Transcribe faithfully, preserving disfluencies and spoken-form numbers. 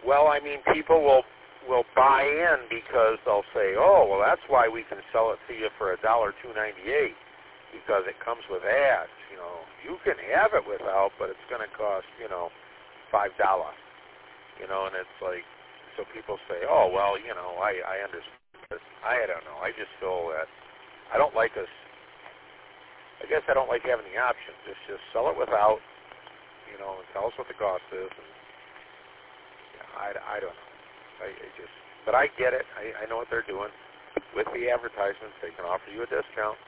Well, I mean, people will will buy in because they'll say, oh, well, that's why we can sell it to you for a dollar two ninety eight because it comes with ads. You know, you can have it without, but it's going to cost, you know, five dollars. You know, and it's like, so people say, oh, well, you know, I I understand. I don't know. I just feel that I don't like us. I guess I don't like having the option. Just just sell it without. You know, and tell us what the cost is. And, yeah, I I don't know. I, I just, but I get it. I, I know what they're doing. With the advertisements, they can offer you a discount.